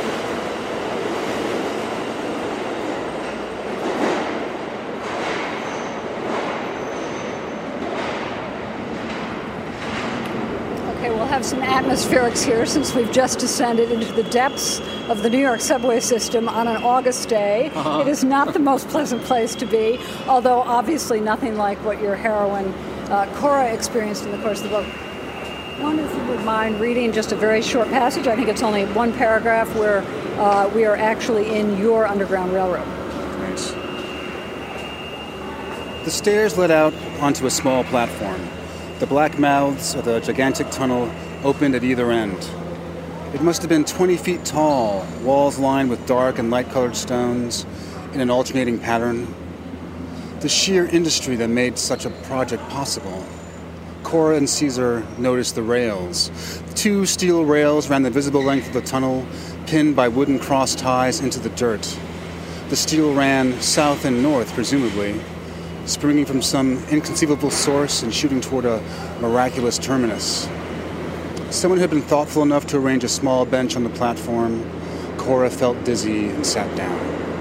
We'll have some atmospherics here since we've just descended into the depths of the New York subway system on an August day. It is not the most pleasant place to be, although obviously nothing like what your heroine, Cora, experienced in the course of the book. I wonder if you would mind reading just a very short passage. I think it's only one paragraph where we are actually in your Underground Railroad. Right. The stairs led out onto a small platform. The black mouths of the gigantic tunnel opened at either end. It must have been 20 feet tall, walls lined with dark and light-colored stones in an alternating pattern. The sheer industry that made such a project possible. Cora and Caesar noticed the rails. 2 steel rails ran the visible length of the tunnel, pinned by wooden cross ties into the dirt. The steel ran south and north, presumably, springing from some inconceivable source and shooting toward a miraculous terminus. Someone had been thoughtful enough to arrange a small bench on the platform. Cora felt dizzy and sat down.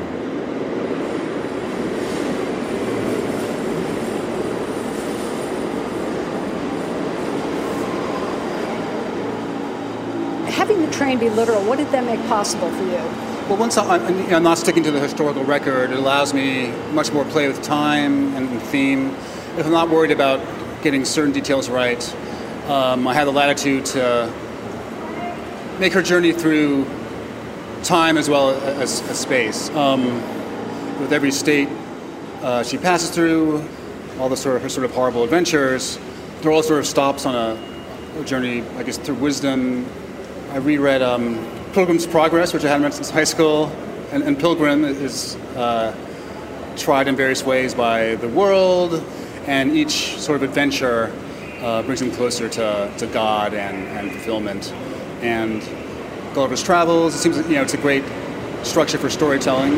Having the train be literal, what did that make possible for you? Well, once I'm not sticking to the historical record, it allows me much more play with time and theme. If I'm not worried about getting certain details right, I have the latitude to make her journey through time as well as space. With every state she passes through, all the her sort of horrible adventures. They're all sort of stops on a journey, I guess, through wisdom. I reread Pilgrim's Progress, which I hadn't read since high school, and Pilgrim is tried in various ways by the world, and each sort of adventure brings him closer to God and fulfillment. And Gulliver's Travels, it seems it's a great structure for storytelling.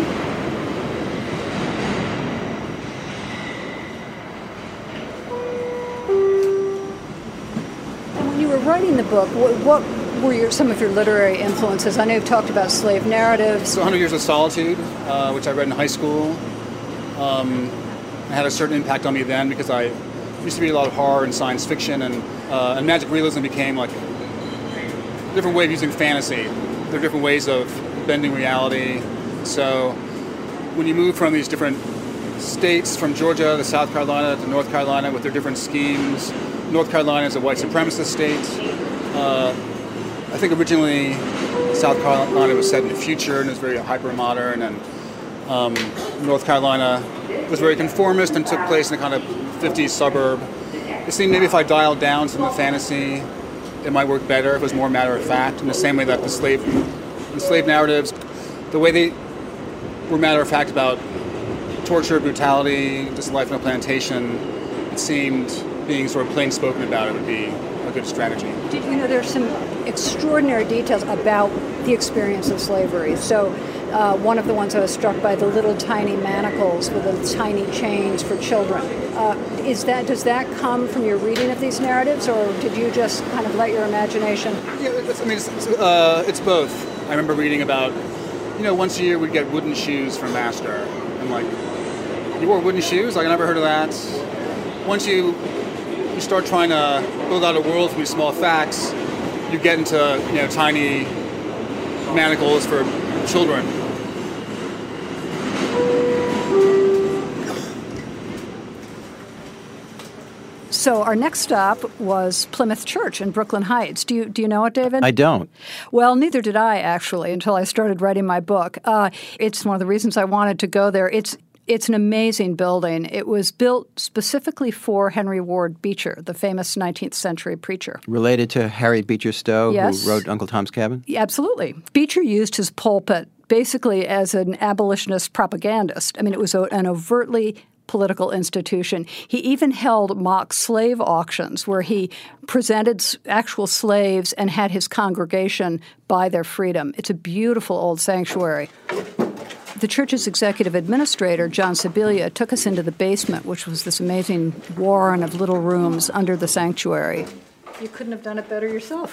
Writing the book, what were some of your literary influences? I know you've talked about slave narratives. So 100 Years of Solitude, which I read in high school, had a certain impact on me then because I used to read a lot of horror and science fiction, and magic realism became like a different way of using fantasy. There are different ways of bending reality. So when you move from these different states, from Georgia to South Carolina to North Carolina with their different schemes, North Carolina is a white supremacist state. I think originally South Carolina was set in the future and was very hyper-modern, and North Carolina was very conformist and took place in a kind of 50s suburb. It seemed maybe if I dialed down some of the fantasy, it might work better if it was more matter-of-fact, in the same way that the slave narratives, the way they were matter-of-fact about torture, brutality, just life on a plantation, it seemed being sort of plain spoken about it would be a good strategy. There's some extraordinary details about the experience of slavery. So one of the ones I was struck by, the little tiny manacles with the tiny chains for children. Does that come from your reading of these narratives, or did you just kind of let your imagination? Yeah, it's both. I remember reading about, once a year we'd get wooden shoes from Master. I'm like, you wore wooden shoes? Like, I never heard of that. Once you start trying to build out a world from these small facts, you get into tiny manacles for children. So our next stop was Plymouth Church in Brooklyn Heights. Do you know it, David? I don't. Well, neither did I, actually, until I started writing my book. It's one of the reasons I wanted to go there. It's an amazing building. It was built specifically for Henry Ward Beecher, the famous 19th century preacher. Related to Harriet Beecher Stowe, yes, who wrote Uncle Tom's Cabin? Yeah, absolutely. Beecher used his pulpit basically as an abolitionist propagandist. I mean, it was an overtly political institution. He even held mock slave auctions where he presented actual slaves and had his congregation buy their freedom. It's a beautiful old sanctuary. The church's executive administrator, John Sibilia, took us into the basement, which was this amazing warren of little rooms under the sanctuary. You couldn't have done it better yourself.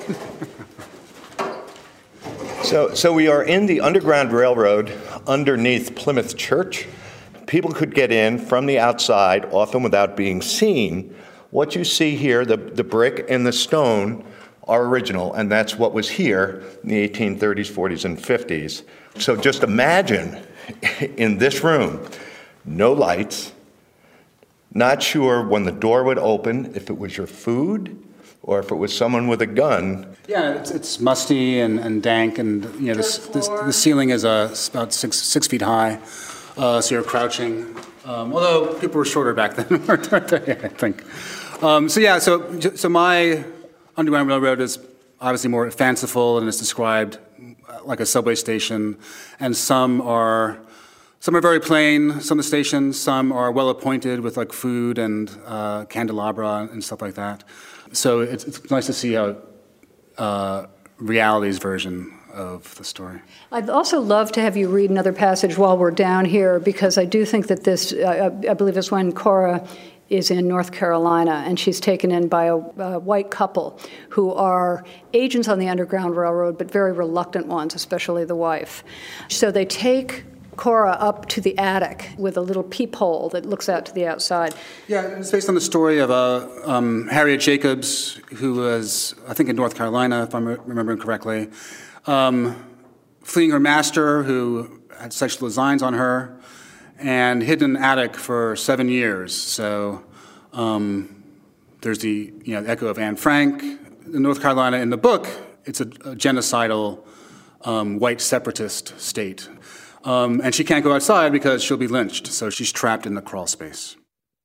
So we are in the Underground Railroad underneath Plymouth Church. People could get in from the outside, often without being seen. What you see here, the brick and the stone, are original, and that's what was here in the 1830s, 40s, and 50s. So just imagine in this room, no lights, not sure when the door would open, if it was your food or if it was someone with a gun. Yeah, it's musty and dank, and the ceiling is about six feet high, so you're crouching. Although people were shorter back then, weren't they? I think. So my Underground Railroad is obviously more fanciful and is described like a subway station, and some are very plain, some of the stations, some are well appointed with like food and candelabra and stuff like that. So it's nice to see how reality's version of the story. I'd also love to have you read another passage while we're down here, because I do think that this, I believe it's when Cora is in North Carolina, and she's taken in by a white couple who are agents on the Underground Railroad, but very reluctant ones, especially the wife. So they take Cora up to the attic with a little peephole that looks out to the outside. Yeah, it's based on the story of Harriet Jacobs, who was, I think, in North Carolina, if I'm remembering correctly, fleeing her master, who had sexual designs on her, and hid in an attic for 7 years. So there's the echo of Anne Frank. In North Carolina, in the book, it's a genocidal white separatist state. And she can't go outside because she'll be lynched, so she's trapped in the crawl space.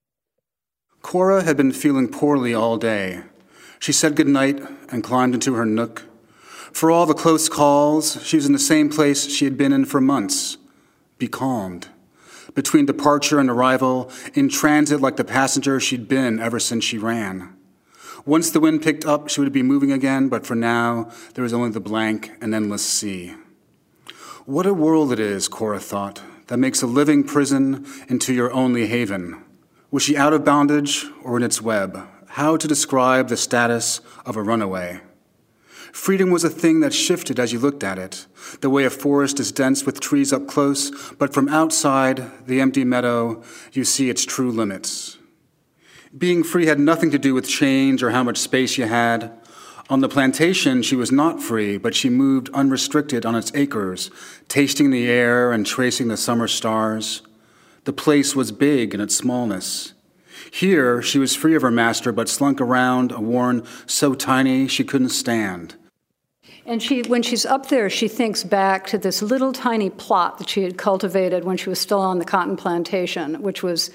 Cora had been feeling poorly all day. She said goodnight and climbed into her nook. For all the close calls, she was in the same place she had been in for months, becalmed. Between departure and arrival, in transit like the passenger she'd been ever since she ran. Once the wind picked up, she would be moving again, but for now, there was only the blank and endless sea. What a world it is, Cora thought, that makes a living prison into your only haven. Was she out of bondage or in its web? How to describe the status of a runaway? Freedom was a thing that shifted as you looked at it, the way a forest is dense with trees up close, but from outside the empty meadow, you see its true limits. Being free had nothing to do with change or how much space you had. On the plantation, she was not free, but she moved unrestricted on its acres, tasting the air and tracing the summer stars. The place was big in its smallness. Here, she was free of her master, but slunk around a warren so tiny she couldn't stand. And when she's up there, she thinks back to this little tiny plot that she had cultivated when she was still on the cotton plantation, which was,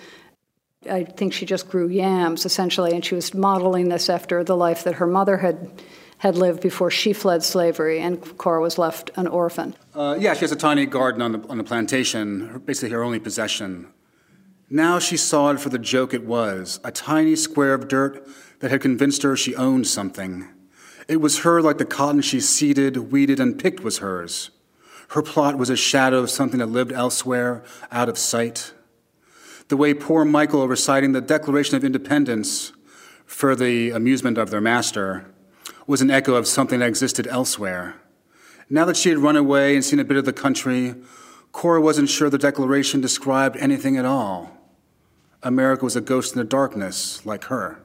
I think she just grew yams, essentially, and she was modeling this after the life that her mother had lived before she fled slavery, and Cora was left an orphan. She has a tiny garden on the plantation, basically her only possession. Now she saw it for the joke it was, a tiny square of dirt that had convinced her she owned something. It was her like the cotton she seeded, weeded, and picked was hers. Her plot was a shadow of something that lived elsewhere, out of sight. The way poor Michael reciting the Declaration of Independence for the amusement of their master was an echo of something that existed elsewhere. Now that she had run away and seen a bit of the country, Cora wasn't sure the Declaration described anything at all. America was a ghost in the darkness, like her.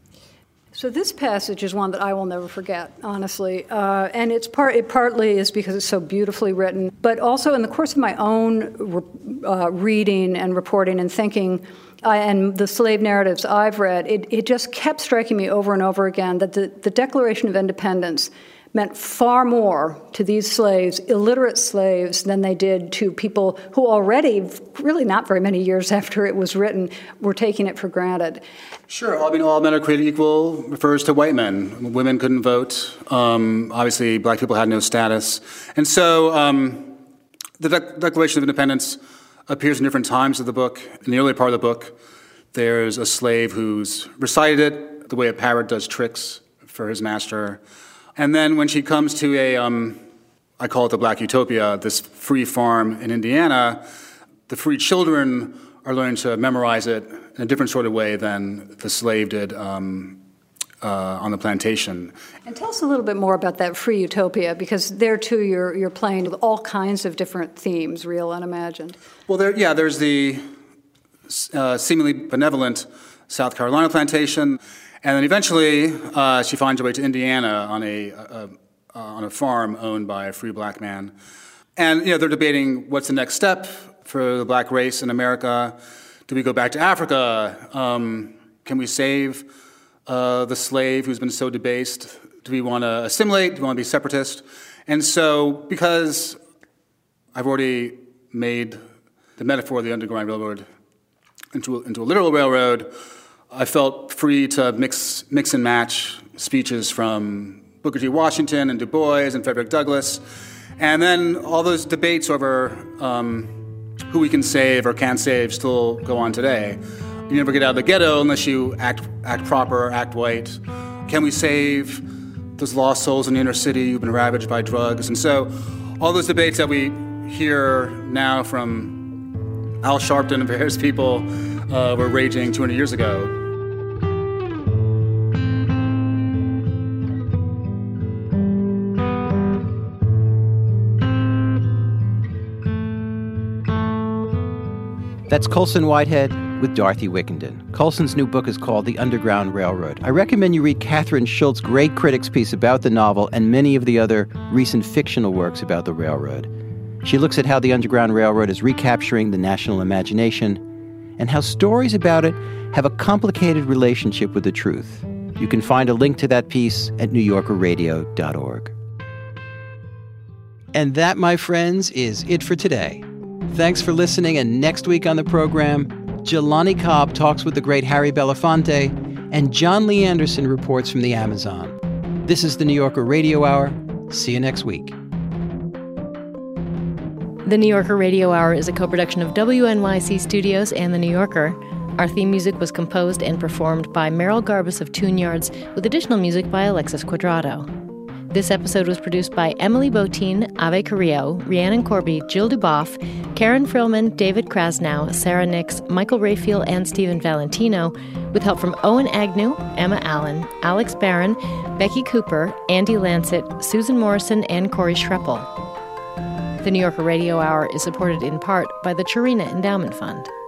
So this passage is one that I will never forget, honestly, and it partly is because it's so beautifully written, but also in the course of my own reading and reporting and thinking, and the slave narratives I've read, it just kept striking me over and over again that the Declaration of Independence meant far more to these slaves, illiterate slaves, than they did to people who already, really not very many years after it was written, were taking it for granted. Sure. I mean, all men are created equal refers to white men. Women couldn't vote. Obviously, black people had no status. And so the Declaration of Independence appears in different times of the book. In the early part of the book, there's a slave who's recited it the way a parrot does tricks for his master. And then when she comes to I call it the Black Utopia, this free farm in Indiana, the free children are learning to memorize it in a different sort of way than the slave did on the plantation. And tell us a little bit more about that free utopia, because there too you're playing with all kinds of different themes, real and imagined. Well, there's the seemingly benevolent South Carolina plantation. And then eventually, she finds her way to Indiana on a farm owned by a free black man. And they're debating what's the next step for the black race in America. Do we go back to Africa? Can we save the slave who's been so debased? Do we want to assimilate? Do we want to be separatist? And so, because I've already made the metaphor of the Underground Railroad into a literal railroad, I felt free to mix and match speeches from Booker T. Washington and Du Bois and Frederick Douglass. And then all those debates over who we can save or can't save still go on today. You never get out of the ghetto unless you act proper, act white. Can we save those lost souls in the inner city who've been ravaged by drugs? And so all those debates that we hear now from Al Sharpton and various people were raging 200 years ago. That's Colson Whitehead with Dorothy Wickenden. Colson's new book is called The Underground Railroad. I recommend you read Catherine Schultz's great critics piece about the novel and many of the other recent fictional works about the railroad. She looks at how the Underground Railroad is recapturing the national imagination and how stories about it have a complicated relationship with the truth. You can find a link to that piece at newyorkerradio.org. And that, my friends, is it for today. Thanks for listening, and next week on the program, Jelani Cobb talks with the great Harry Belafonte, and John Lee Anderson reports from the Amazon. This is the New Yorker Radio Hour. See you next week. The New Yorker Radio Hour is a co-production of WNYC Studios and The New Yorker. Our theme music was composed and performed by Merrill Garbus of Tune Yards, with additional music by Alexis Quadrado. This episode was produced by Emily Botein, Ave Carrillo, Rhiannon Corby, Jill Duboff, Karen Frillman, David Krasnow, Sarah Nix, Michael Rayfield, and Stephen Valentino, with help from Owen Agnew, Emma Allen, Alex Barron, Becky Cooper, Andy Lancet, Susan Morrison, and Corey Schreppel. The New Yorker Radio Hour is supported in part by the Churina Endowment Fund.